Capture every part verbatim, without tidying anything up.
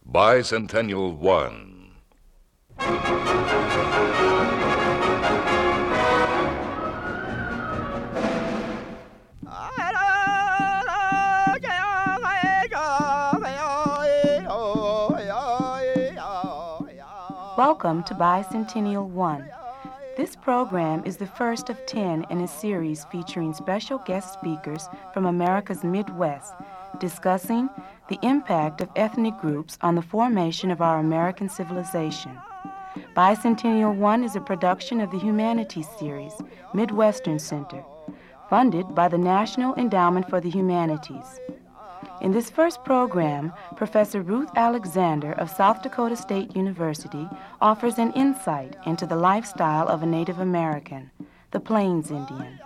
Bicentennial One. Welcome to Bicentennial One. This program is the first of ten in a series featuring special guest speakers from America's Midwest, discussing the impact of ethnic groups on the formation of our American civilization. Bicentennial One is a production of the Humanities Series, Midwestern Center, funded by the National Endowment for the Humanities. In this first program, Professor Ruth Alexander of South Dakota State University offers an insight into the lifestyle of a Native American, the Plains Indian.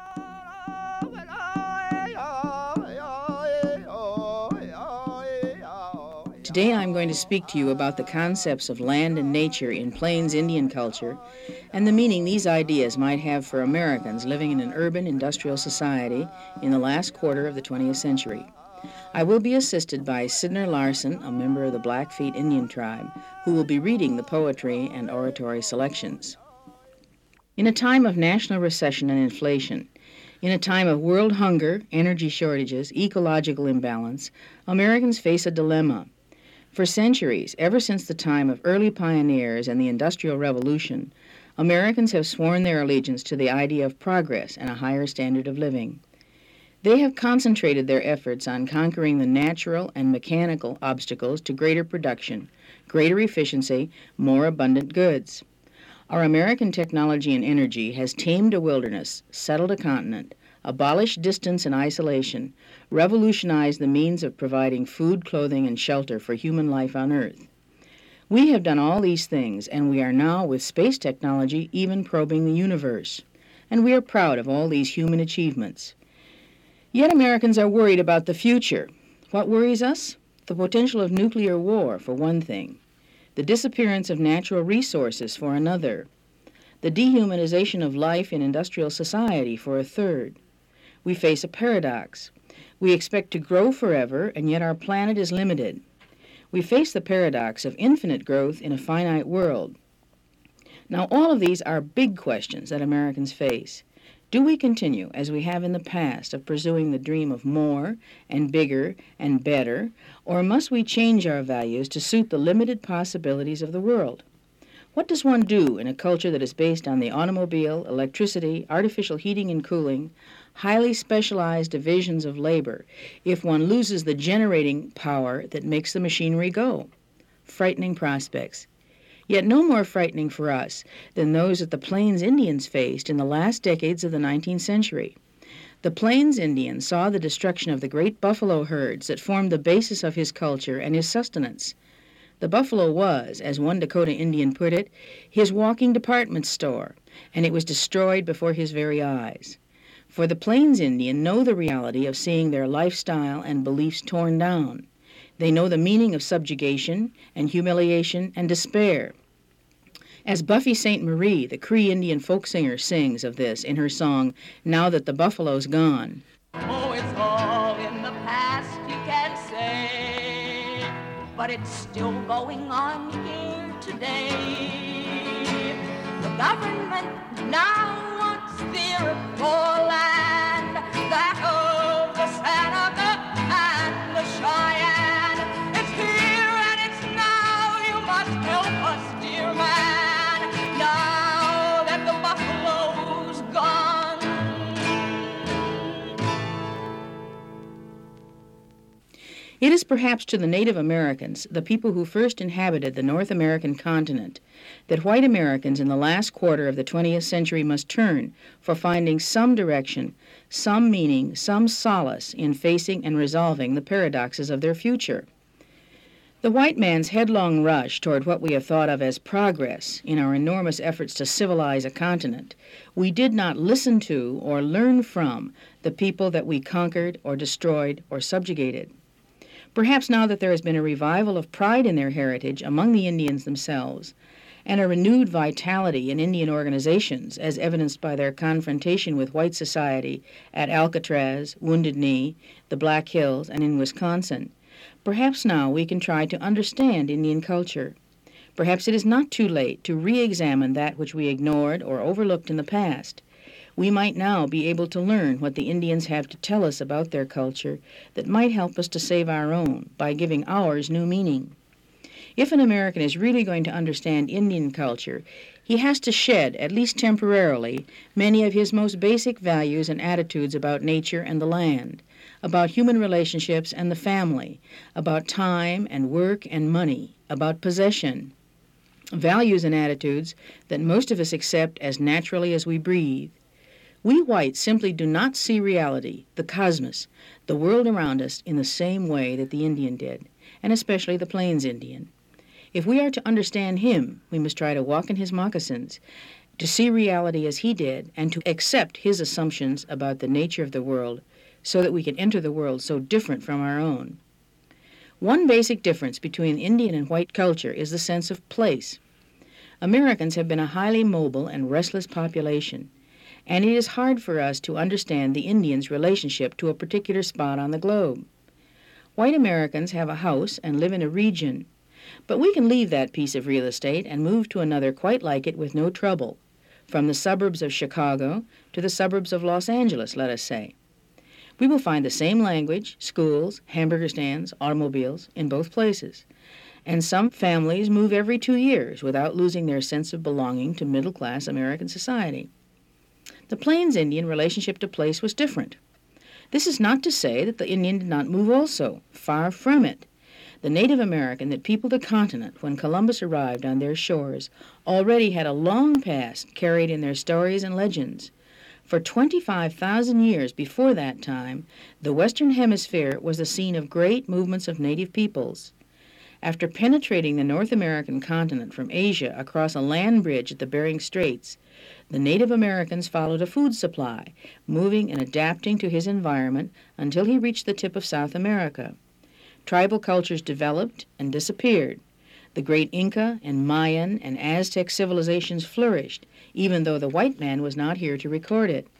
Today I'm going to speak to you about the concepts of land and nature in Plains Indian culture and the meaning these ideas might have for Americans living in an urban industrial society in the last quarter of the twentieth century. I will be assisted by Sydnor Larson, a member of the Blackfeet Indian tribe, who will be reading the poetry and oratory selections. In a time of national recession and inflation, in a time of world hunger, energy shortages, ecological imbalance, Americans face a dilemma. For centuries, ever since the time of early pioneers and the Industrial Revolution, Americans have sworn their allegiance to the idea of progress and a higher standard of living. They have concentrated their efforts on conquering the natural and mechanical obstacles to greater production, greater efficiency, more abundant goods. Our American technology and energy has tamed a wilderness, settled a continent, abolished distance and isolation, revolutionized the means of providing food, clothing, and shelter for human life on Earth. We have done all these things, and we are now, with space technology, even probing the universe. And we are proud of all these human achievements. Yet Americans are worried about the future. What worries us? The potential of nuclear war, for one thing. The disappearance of natural resources, for another. The dehumanization of life in industrial society, for a third. We face a paradox. We expect to grow forever, and yet our planet is limited. We face the paradox of infinite growth in a finite world. Now, all of these are big questions that Americans face. Do we continue, as we have in the past, of pursuing the dream of more and bigger and better, or must we change our values to suit the limited possibilities of the world? What does one do in a culture that is based on the automobile, electricity, artificial heating and cooling, highly specialized divisions of labor, if one loses the generating power that makes the machinery go? Frightening prospects. Yet no more frightening for us than those that the Plains Indians faced in the last decades of the nineteenth century. The Plains Indian saw the destruction of the great buffalo herds that formed the basis of his culture and his sustenance. The buffalo was, as one Dakota Indian put it, his walking department store, and it was destroyed before his very eyes. For the Plains Indian know the reality of seeing their lifestyle and beliefs torn down. They know the meaning of subjugation and humiliation and despair. As Buffy Sainte Marie, the Cree Indian folk singer, sings of this in her song, Now That the Buffalo's Gone. Oh, it's all in the past, you can say, but it's still going on here today. The government now wants their poor land, that of the Seneca and the Cheyenne. It's here and it's now, you must help us, dear man. Now that the buffalo's gone. It is perhaps to the Native Americans, the people who first inhabited the North American continent, that white Americans in the last quarter of the twentieth century must turn for finding some direction, some meaning, some solace in facing and resolving the paradoxes of their future. The white man's headlong rush toward what we have thought of as progress in our enormous efforts to civilize a continent, we did not listen to or learn from the people that we conquered or destroyed or subjugated. Perhaps now that there has been a revival of pride in their heritage among the Indians themselves, and a renewed vitality in Indian organizations, as evidenced by their confrontation with white society at Alcatraz, Wounded Knee, the Black Hills, and in Wisconsin, Perhaps now we can try to understand Indian culture. Perhaps it is not too late to re-examine that which we ignored or overlooked in the past. We might now be able to learn what the Indians have to tell us about their culture that might help us to save our own by giving ours new meaning. If an American is really going to understand Indian culture, he has to shed, at least temporarily, many of his most basic values and attitudes about nature and the land, about human relationships and the family, about time and work and money, about possession, values and attitudes that most of us accept as naturally as we breathe. We whites simply do not see reality, the cosmos, the world around us, in the same way that the Indian did, and especially the Plains Indian. If we are to understand him, we must try to walk in his moccasins, to see reality as he did, and to accept his assumptions about the nature of the world so that we can enter the world so different from our own. One basic difference between Indian and white culture is the sense of place. Americans have been a highly mobile and restless population, and it is hard for us to understand the Indian's relationship to a particular spot on the globe. White Americans have a house and live in a region, but we can leave that piece of real estate and move to another quite like it with no trouble, from the suburbs of Chicago to the suburbs of Los Angeles, let us say. We will find the same language, schools, hamburger stands, automobiles in both places. And some families move every two years without losing their sense of belonging to middle-class American society. The Plains Indian relationship to place was different. This is not to say that the Indian did not move also. Far from it. The Native American that peopled the continent when Columbus arrived on their shores already had a long past carried in their stories and legends. For twenty-five thousand years before that time, the Western Hemisphere was the scene of great movements of native peoples. After penetrating the North American continent from Asia across a land bridge at the Bering Straits, the Native Americans followed a food supply, moving and adapting to his environment until he reached the tip of South America. Tribal cultures developed and disappeared. The great Inca and Mayan and Aztec civilizations flourished, even though the white man was not here to record it.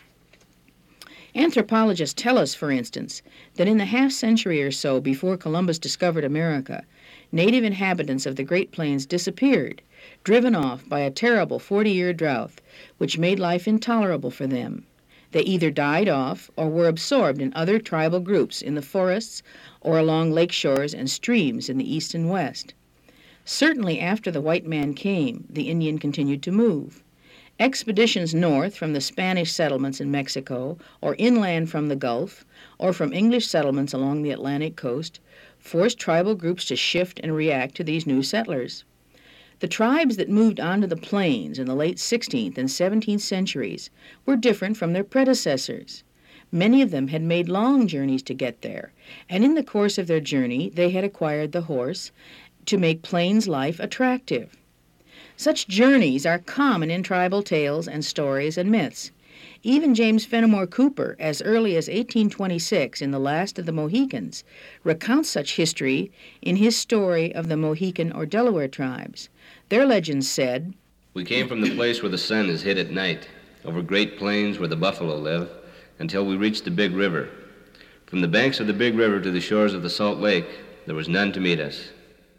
Anthropologists tell us, for instance, that in the half century or so before Columbus discovered America, native inhabitants of the Great Plains disappeared, driven off by a terrible forty-year drought, which made life intolerable for them. They either died off or were absorbed in other tribal groups in the forests or along lake shores and streams in the east and west. Certainly after the white man came, the Indian continued to move. Expeditions north from the Spanish settlements in Mexico, or inland from the Gulf, or from English settlements along the Atlantic coast, forced tribal groups to shift and react to these new settlers. The tribes that moved onto the plains in the late sixteenth and seventeenth centuries were different from their predecessors. Many of them had made long journeys to get there, and in the course of their journey they had acquired the horse to make plains life attractive. Such journeys are common in tribal tales and stories and myths. Even James Fenimore Cooper, as early as eighteen twenty-six in The Last of the Mohicans, recounts such history in his story of the Mohican or Delaware tribes. Their legends said, "We came from the place where the sun is hid at night, over great plains where the buffalo live, until we reached the Big River. From the banks of the Big River to the shores of the Salt Lake, there was none to meet us."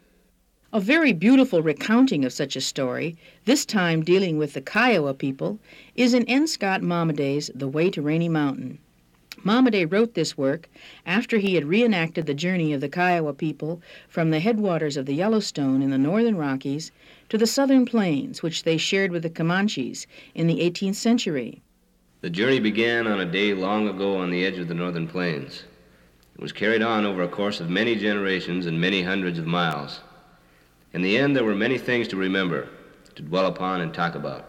A very beautiful recounting of such a story, this time dealing with the Kiowa people, is in N. Scott Momaday's The Way to Rainy Mountain. Momaday wrote this work after he had reenacted the journey of the Kiowa people from the headwaters of the Yellowstone in the northern Rockies to the southern plains, which they shared with the Comanches in the eighteenth century. "The journey began on a day long ago on the edge of the northern plains. It was carried on over a course of many generations and many hundreds of miles. In the end, there were many things to remember, to dwell upon and talk about.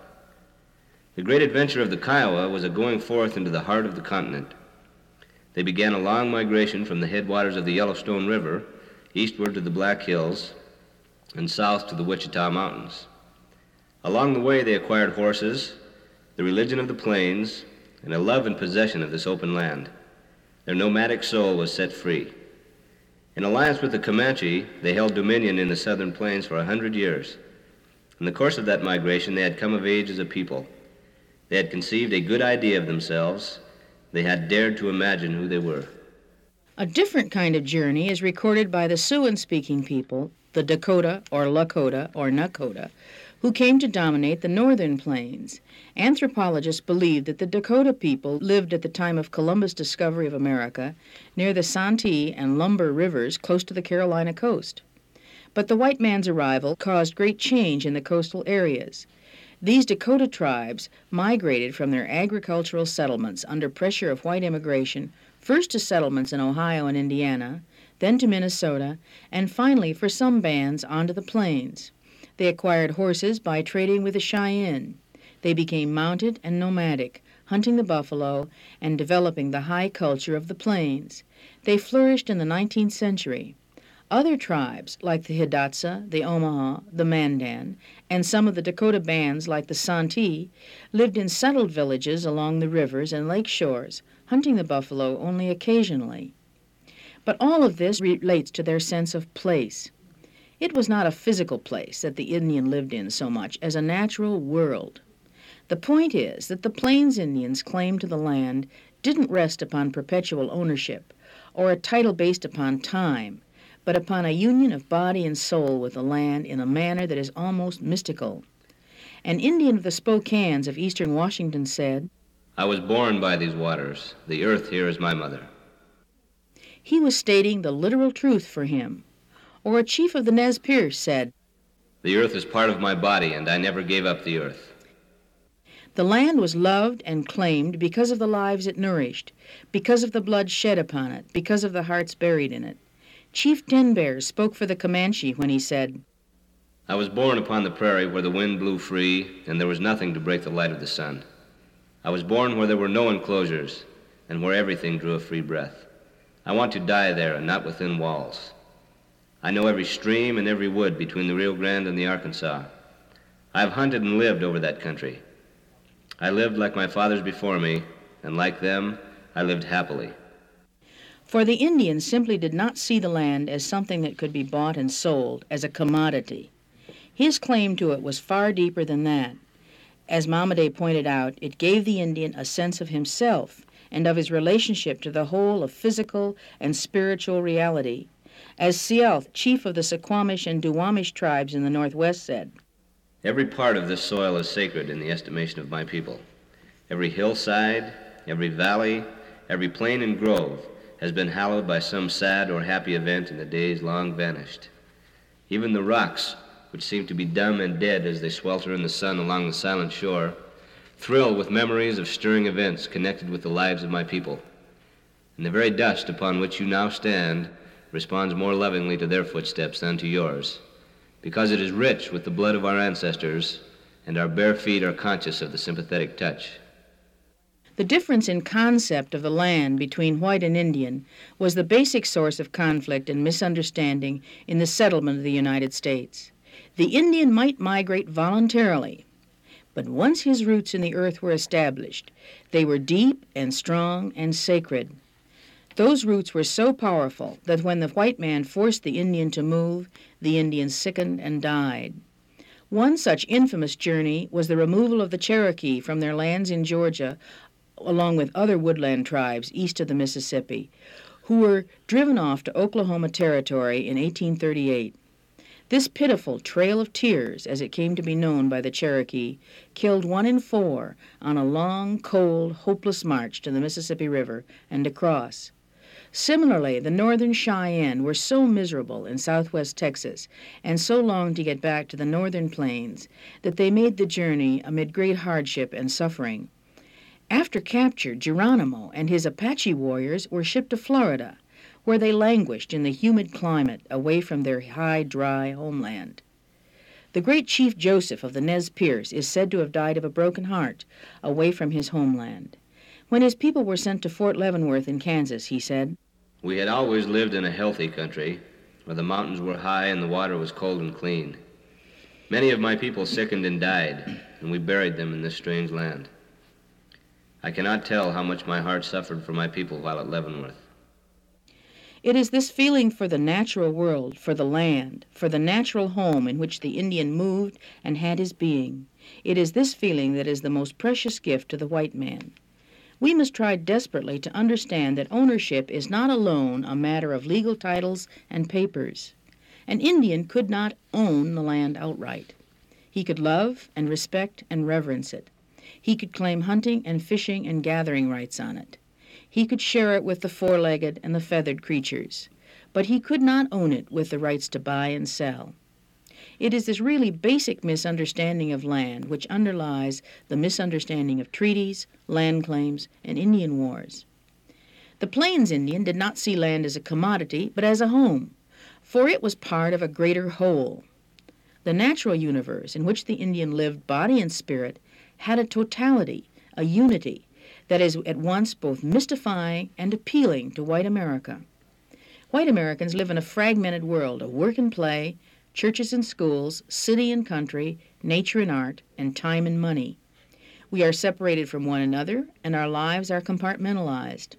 The great adventure of the Kiowa was a going forth into the heart of the continent. They began a long migration from the headwaters of the Yellowstone River, eastward to the Black Hills, and south to the Wichita Mountains. Along the way, they acquired horses, the religion of the plains, and a love and possession of this open land. Their nomadic soul was set free. In alliance with the Comanche, they held dominion in the southern plains for a hundred years. In the course of that migration, they had come of age as a people. They had conceived a good idea of themselves. They had dared to imagine who they were. A different kind of journey is recorded by the Siouan-speaking people, the Dakota or Lakota or Nakota, who came to dominate the northern plains. Anthropologists believe that the Dakota people lived at the time of Columbus' discovery of America near the Santee and Lumber rivers close to the Carolina coast. But the white man's arrival caused great change in the coastal areas. These Dakota tribes migrated from their agricultural settlements under pressure of white immigration, first to settlements in Ohio and Indiana, then to Minnesota, and finally, for some bands, onto the plains. They acquired horses by trading with the Cheyenne. They became mounted and nomadic, hunting the buffalo and developing the high culture of the plains. They flourished in the nineteenth century. Other tribes, like the Hidatsa, the Omaha, the Mandan, and some of the Dakota bands like the Santee, lived in settled villages along the rivers and lake shores, hunting the buffalo only occasionally. But all of this relates to their sense of place. It was not a physical place that the Indian lived in so much as a natural world. The point is that the Plains Indians' claim to the land didn't rest upon perpetual ownership or a title based upon time, but upon a union of body and soul with the land in a manner that is almost mystical. An Indian of the Spokanes of eastern Washington said, "I was born by these waters. The earth here is my mother." He was stating the literal truth for him. Or a chief of the Nez Perce said, "The earth is part of my body, and I never gave up the earth." The land was loved and claimed because of the lives it nourished, because of the blood shed upon it, because of the hearts buried in it. Chief Ten Bears spoke for the Comanche when he said, "I was born upon the prairie where the wind blew free, and there was nothing to break the light of the sun. I was born where there were no enclosures, and where everything drew a free breath. I want to die there and not within walls. I know every stream and every wood between the Rio Grande and the Arkansas. I have hunted and lived over that country. I lived like my fathers before me, and like them, I lived happily." For the Indian simply did not see the land as something that could be bought and sold, as a commodity. His claim to it was far deeper than that. As Mamadé pointed out, it gave the Indian a sense of himself and of his relationship to the whole of physical and spiritual reality. As Sialth, chief of the Suquamish and Duwamish tribes in the Northwest, said, "Every part of this soil is sacred in the estimation of my people. Every hillside, every valley, every plain and grove has been hallowed by some sad or happy event in the days long vanished. Even the rocks, which seem to be dumb and dead as they swelter in the sun along the silent shore, thrill with memories of stirring events connected with the lives of my people. And the very dust upon which you now stand responds more lovingly to their footsteps than to yours, because it is rich with the blood of our ancestors, and our bare feet are conscious of the sympathetic touch." The difference in concept of the land between white and Indian was the basic source of conflict and misunderstanding in the settlement of the United States. The Indian might migrate voluntarily, but once his roots in the earth were established, they were deep and strong and sacred. Those roots were so powerful that when the white man forced the Indian to move, the Indian sickened and died. One such infamous journey was the removal of the Cherokee from their lands in Georgia, along with other woodland tribes east of the Mississippi, who were driven off to Oklahoma Territory in eighteen thirty-eight. This pitiful Trail of Tears, as it came to be known by the Cherokee, killed one in four on a long, cold, hopeless march to the Mississippi River and across. Similarly, the Northern Cheyenne were so miserable in southwest Texas and so longed to get back to the northern plains that they made the journey amid great hardship and suffering. After capture, Geronimo and his Apache warriors were shipped to Florida, where they languished in the humid climate away from their high, dry homeland. The great Chief Joseph of the Nez Perce is said to have died of a broken heart away from his homeland. When his people were sent to Fort Leavenworth in Kansas, he said, "We had always lived in a healthy country, where the mountains were high and the water was cold and clean. Many of my people sickened and died, and we buried them in this strange land. I cannot tell how much my heart suffered for my people while at Leavenworth." It is this feeling for the natural world, for the land, for the natural home in which the Indian moved and had his being. It is this feeling that is the most precious gift to the white man. We must try desperately to understand that ownership is not alone a matter of legal titles and papers. An Indian could not own the land outright. He could love and respect and reverence it. He could claim hunting and fishing and gathering rights on it. He could share it with the four-legged and the feathered creatures, but he could not own it with the rights to buy and sell. It is this really basic misunderstanding of land which underlies the misunderstanding of treaties, land claims, and Indian wars. The Plains Indian did not see land as a commodity, but as a home, for it was part of a greater whole. The natural universe in which the Indian lived body and spirit had a totality, a unity, that is at once both mystifying and appealing to white America. White Americans live in a fragmented world of work and play, churches and schools, city and country, nature and art, and time and money. We are separated from one another, and our lives are compartmentalized.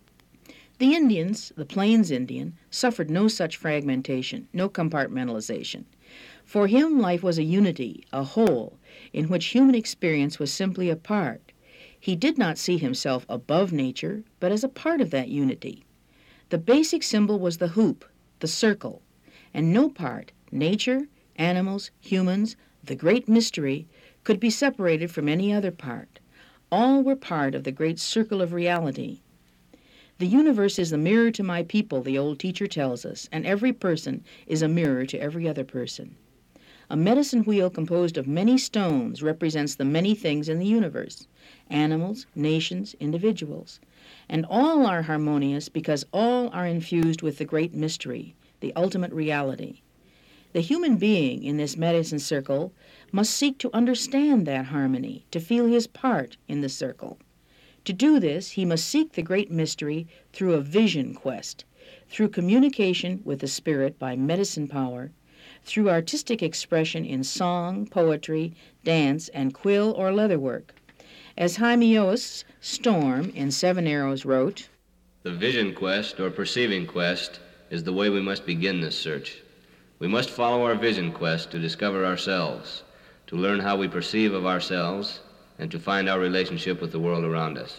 The Indians, the Plains Indian, suffered no such fragmentation, no compartmentalization. For him, life was a unity, a whole, in which human experience was simply a part. He did not see himself above nature, but as a part of that unity. The basic symbol was the hoop, the circle, and no part, nature, animals, humans, the great mystery, could be separated from any other part. All were part of the great circle of reality. The universe is the mirror to my people, the old teacher tells us, and every person is a mirror to every other person. A medicine wheel composed of many stones represents the many things in the universe, animals, nations, individuals, and all are harmonious because all are infused with the great mystery, the ultimate reality. The human being in this medicine circle must seek to understand that harmony, to feel his part in the circle. To do this, he must seek the great mystery through a vision quest, through communication with the spirit by medicine power, through artistic expression in song, poetry, dance, and quill or leather work. As Jaime Yoast's Storm in Seven Arrows wrote, "The vision quest or perceiving quest is the way we must begin this search. We must follow our vision quest to discover ourselves, to learn how we perceive of ourselves, and to find our relationship with the world around us."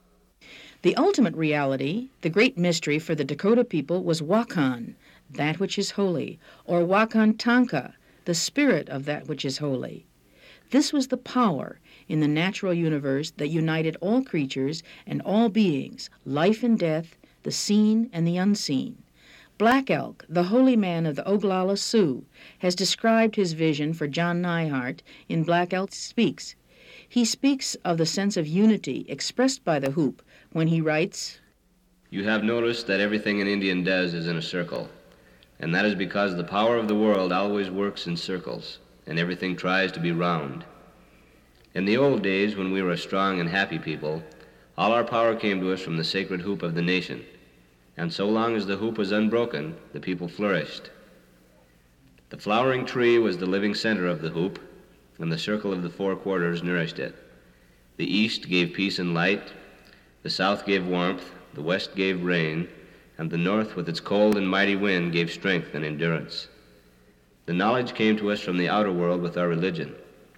The ultimate reality, the great mystery for the Dakota people, was Wakan, that which is holy, or Wakantanka, the spirit of that which is holy. This was the power in the natural universe that united all creatures and all beings, life and death, the seen and the unseen. Black Elk, the holy man of the Oglala Sioux, has described his vision for John Neihardt in Black Elk Speaks. He speaks of the sense of unity expressed by the hoop when he writes, "You have noticed that everything an Indian does is in a circle, and that is because the power of the world always works in circles, and everything tries to be round. In the old days, when we were a strong and happy people, all our power came to us from the sacred hoop of the nation, and so long as the hoop was unbroken, the people flourished. The flowering tree was the living center of the hoop, and the circle of the four quarters nourished it. The east gave peace and light, the south gave warmth, the west gave rain, and the north with its cold and mighty wind gave strength and endurance. The knowledge came to us from the outer world with our religion.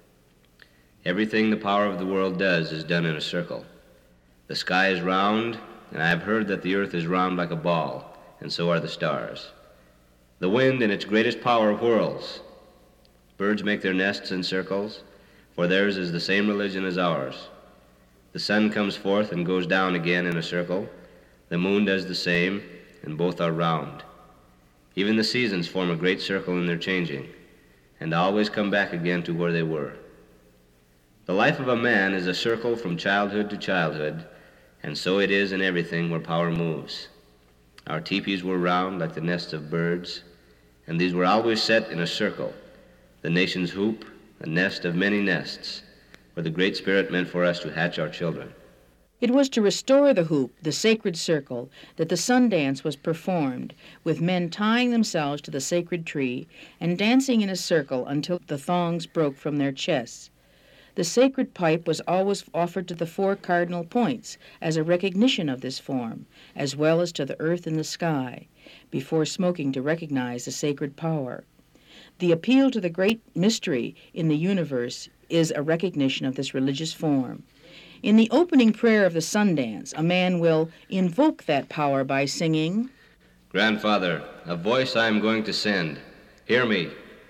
Everything the power of the world does is done in a circle. The sky is round, and I have heard that the earth is round like a ball, and so are the stars. The wind in its greatest power whirls. Birds make their nests in circles, for theirs is the same religion as ours. The sun comes forth and goes down again in a circle. The moon does the same, and both are round. Even the seasons form a great circle in their changing, and always come back again to where they were. The life of a man is a circle from childhood to childhood, and so it is in everything where power moves. Our teepees were round like the nests of birds, and these were always set in a circle, the nation's hoop, a nest of many nests, where the Great Spirit meant for us to hatch our children." It was to restore the hoop, the sacred circle, that the sun dance was performed, with men tying themselves to the sacred tree and dancing in a circle until the thongs broke from their chests. The sacred pipe was always offered to the four cardinal points as a recognition of this form, as well as to the earth and the sky, before smoking to recognize the sacred power. The appeal to the great mystery in the universe is a recognition of this religious form. In the opening prayer of the Sundance, a man will invoke that power by singing, Grandfather, a voice I am going to send. Hear me.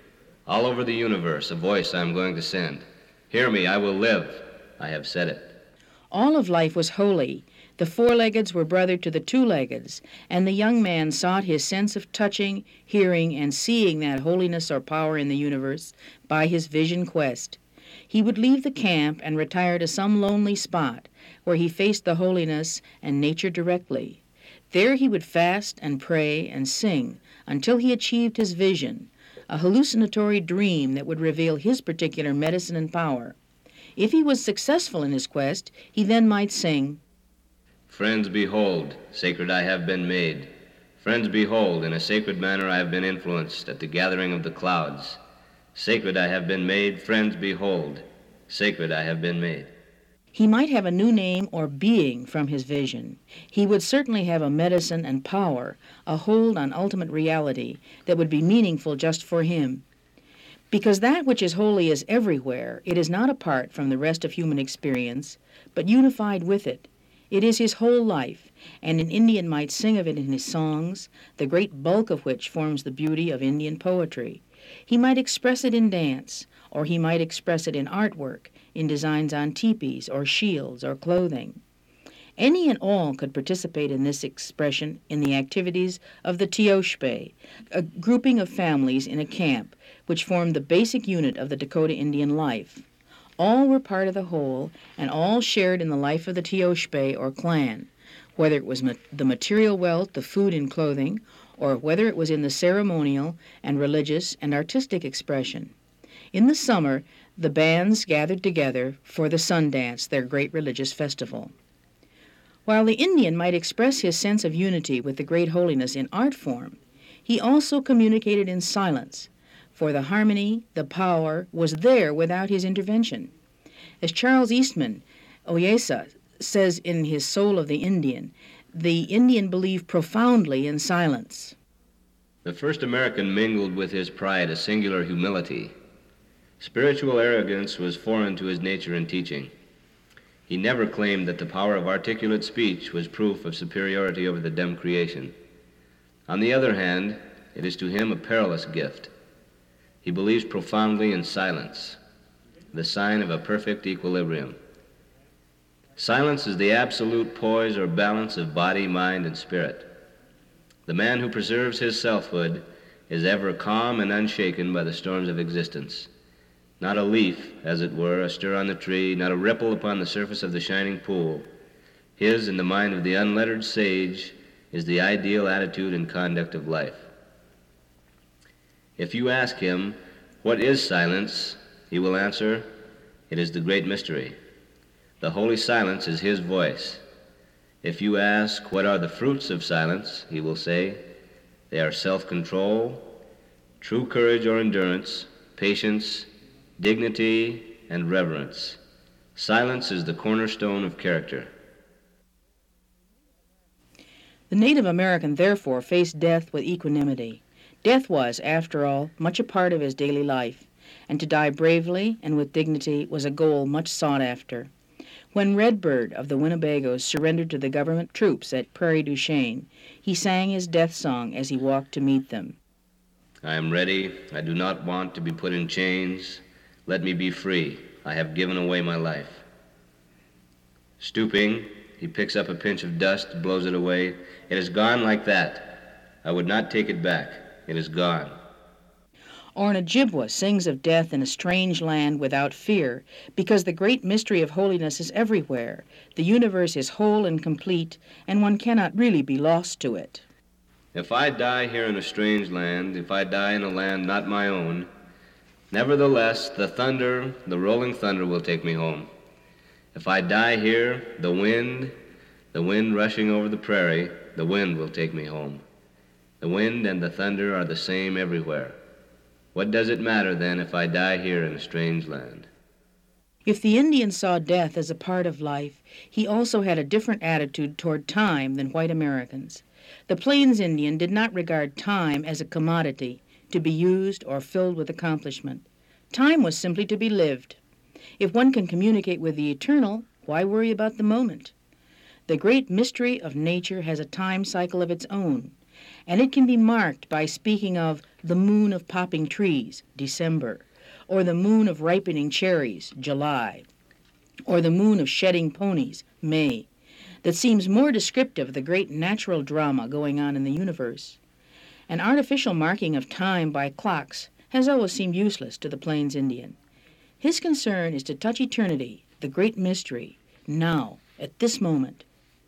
All over the universe, a voice I am going to send. Hear me, I will live. I have said it. All of life was holy. The four-leggeds were brother to the two-leggeds, and the young man sought his sense of touching, hearing, and seeing that holiness or power in the universe by his vision quest. He would leave the camp and retire to some lonely spot where he faced the holiness and nature directly. There he would fast and pray and sing until he achieved his vision, a hallucinatory dream that would reveal his particular medicine and power. If he was successful in his quest, he then might sing, Friends, behold, sacred I have been made. Friends, behold, in a sacred manner I have been influenced at the gathering of the clouds. Sacred I have been made, friends, behold, sacred I have been made. He might have a new name or being from his vision. He would certainly have a medicine and power, a hold on ultimate reality that would be meaningful just for him. Because that which is holy is everywhere, it is not apart from the rest of human experience, but unified with it. It is his whole life, and an Indian might sing of it in his songs, the great bulk of which forms the beauty of Indian poetry. He might express it in dance, or he might express it in artwork, in designs on teepees or shields or clothing. Any and all could participate in this expression in the activities of the Teoshbe, a grouping of families in a camp which formed the basic unit of the Dakota Indian life. All were part of the whole, and all shared in the life of the Teoshbe or clan, whether it was ma- the material wealth, the food and clothing, or whether it was in the ceremonial and religious and artistic expression. In the summer, the bands gathered together for the Sundance, their great religious festival. While the Indian might express his sense of unity with the great holiness in art form, he also communicated in silence, for the harmony, the power, was there without his intervention. As Charles Eastman Oyesa says in his Soul of the Indian, the Indian believed profoundly in silence. The first American mingled with his pride a singular humility. Spiritual arrogance was foreign to his nature and teaching. He never claimed that the power of articulate speech was proof of superiority over the dumb creation. On the other hand, it is to him a perilous gift. He believes profoundly in silence, the sign of a perfect equilibrium. Silence is the absolute poise or balance of body, mind, and spirit. The man who preserves his selfhood is ever calm and unshaken by the storms of existence. Not a leaf, as it were, astir on the tree, not a ripple upon the surface of the shining pool. His, in the mind of the unlettered sage, is the ideal attitude and conduct of life. If you ask him, what is silence, he will answer, it is the great mystery. The holy silence is his voice. If you ask, what are the fruits of silence, he will say, they are self-control, true courage or endurance, patience, dignity, and reverence. Silence is the cornerstone of character. The Native American, therefore, faced death with equanimity. Death was, after all, much a part of his daily life, and to die bravely and with dignity was a goal much sought after. When Redbird of the Winnebagos surrendered to the government troops at Prairie du Chien, he sang his death song as he walked to meet them. I am ready. I do not want to be put in chains. Let me be free. I have given away my life. Stooping, he picks up a pinch of dust, blows it away. It is gone like that. I would not take it back. It is gone. Or an Ojibwa sings of death in a strange land without fear, because the great mystery of holiness is everywhere. The universe is whole and complete, and one cannot really be lost to it. If I die here in a strange land, if I die in a land not my own, nevertheless, the thunder, the rolling thunder will take me home. If I die here, the wind, the wind rushing over the prairie, the wind will take me home. The wind and the thunder are the same everywhere. What does it matter, then, if I die here in a strange land? If the Indian saw death as a part of life, he also had a different attitude toward time than white Americans. The Plains Indian did not regard time as a commodity to be used or filled with accomplishment. Time was simply to be lived. If one can communicate with the eternal, Why worry about the moment? The great mystery of nature has a time cycle of its own, and it can be marked by speaking of the moon of popping trees, December, or the moon of ripening cherries, July, or the moon of shedding ponies, May, that seems more descriptive of the great natural drama going on in the universe. An artificial marking of time by clocks has always seemed useless to the Plains Indian. His concern is to touch eternity, the great mystery, now, at this moment.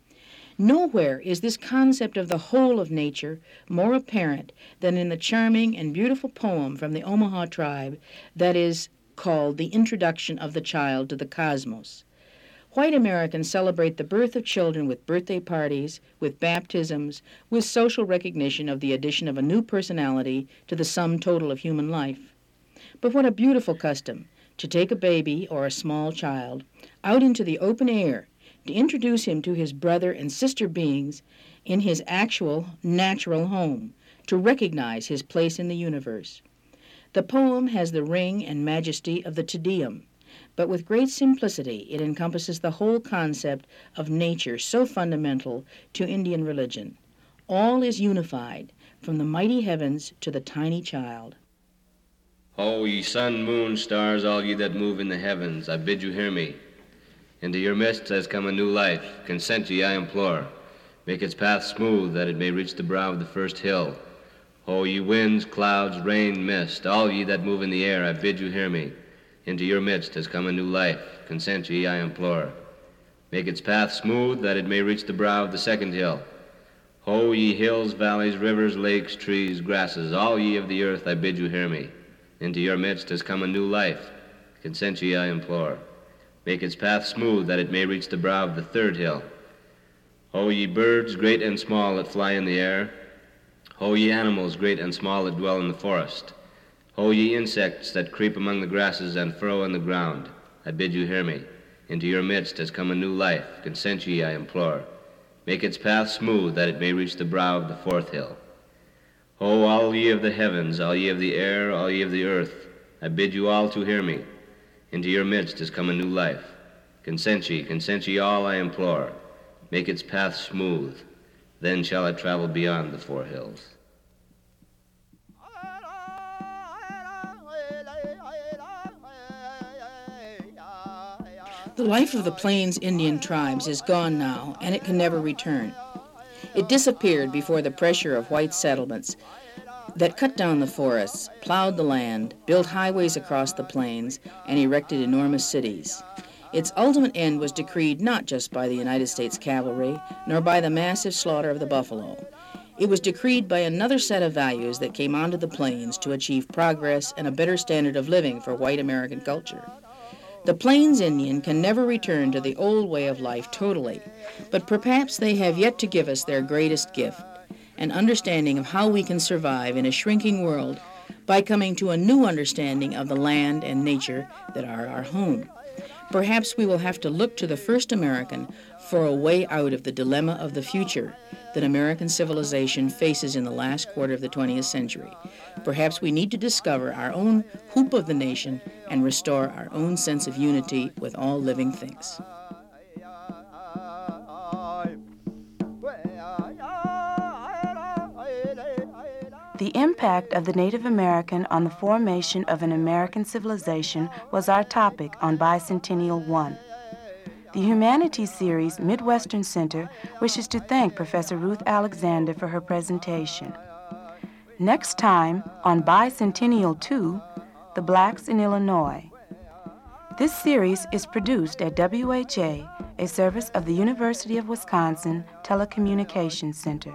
Nowhere is this concept of the whole of nature more apparent than in the charming and beautiful poem from the Omaha tribe that is called The Introduction of the Child to the Cosmos. White Americans celebrate the birth of children with birthday parties, with baptisms, with social recognition of the addition of a new personality to the sum total of human life. But what a beautiful custom, to take a baby or a small child out into the open air, to introduce him to his brother and sister beings in his actual, natural home, to recognize his place in the universe. The poem has the ring and majesty of the Te Deum, but with great simplicity it encompasses the whole concept of nature so fundamental to Indian religion. All is unified, from the mighty heavens to the tiny child. Ho, ye sun, moon, stars, all ye that move in the heavens, I bid you hear me. Into your midst has come a new life. Consent ye, I implore. Make its path smooth, that it may reach the brow of the first hill. Ho, ye winds, clouds, rain, mist, all ye that move in the air, I bid you hear me. Into your midst has come a new life. Consent ye, I implore. Make its path smooth, that it may reach the brow of the second hill. Ho, ye hills, valleys, rivers, lakes, trees, grasses, all ye of the earth, I bid you hear me. Into your midst has come a new life. Consent ye, I implore. Make its path smooth, that it may reach the brow of the third hill. Ho, ye birds, great and small, that fly in the air. Ho, ye animals, great and small, that dwell in the forest. Ho, ye insects, that creep among the grasses and furrow in the ground. I bid you hear me. Into your midst has come a new life. Consent ye, I implore. Make its path smooth, that it may reach the brow of the fourth hill. Ho, all ye of the heavens, all ye of the air, all ye of the earth, I bid you all to hear me. Into your midst has come a new life. Consent ye, consent ye all, I implore. Make its path smooth, then shall I travel beyond the four hills. The life of the Plains Indian tribes is gone now, and it can never return. It disappeared before the pressure of white settlements that cut down the forests, plowed the land, built highways across the plains, and erected enormous cities. Its ultimate end was decreed not just by the United States cavalry, nor by the massive slaughter of the buffalo. It was decreed by another set of values that came onto the plains to achieve progress and a better standard of living for white American culture. The Plains Indian can never return to the old way of life totally, but perhaps they have yet to give us their greatest gift, an understanding of how we can survive in a shrinking world by coming to a new understanding of the land and nature that are our home. Perhaps we will have to look to the first American for a way out of the dilemma of the future that American civilization faces in the last quarter of the twentieth century. Perhaps we need to discover our own hoop of the nation and restore our own sense of unity with all living things. The impact of the Native American on the formation of an American civilization was our topic on Bicentennial One. The Humanities Series Midwestern Center wishes to thank Professor Ruth Alexander for her presentation. Next time on Bicentennial Two, The Blacks in Illinois. This series is produced at W H A, a service of the University of Wisconsin Telecommunications Center.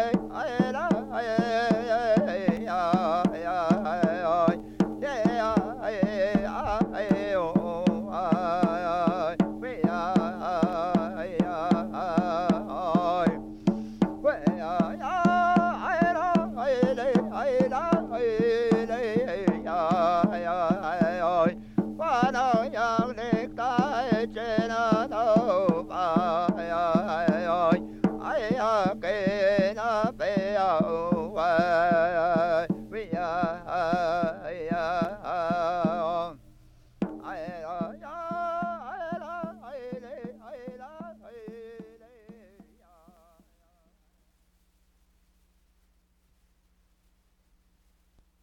Yeah. Ai